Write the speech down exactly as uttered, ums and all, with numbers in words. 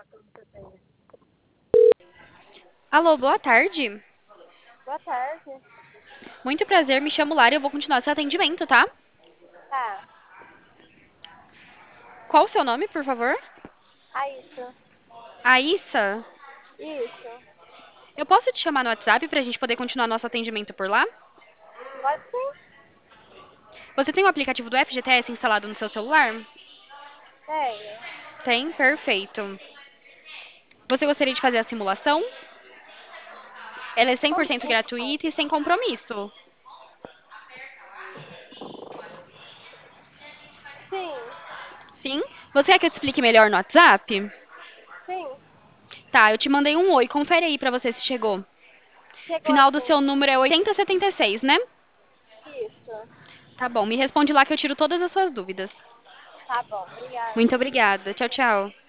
Alô, boa tarde. Boa tarde. Muito prazer, me chamo Lara e eu vou continuar seu atendimento, tá? Tá. Qual o seu nome, por favor? Aissa. Aissa. Isso. Eu posso te chamar no WhatsApp pra gente poder continuar nosso atendimento por lá? Pode sim? Você tem o aplicativo do F G T S instalado no seu celular? Tenho. Tem? Perfeito. Você gostaria de fazer a simulação? Ela é cem por Como cento que faz? gratuita e sem compromisso. Sim. Sim? Você quer que eu te explique melhor no WhatsApp? Sim. Tá, eu te mandei um oi, confere aí pra você se chegou. Chegou Final do sim. seu número é oitenta e setenta e seis, né? Isso. Tá bom, me responde lá que eu tiro todas as suas dúvidas. Tá bom. Obrigada. Muito obrigada. Tchau, tchau.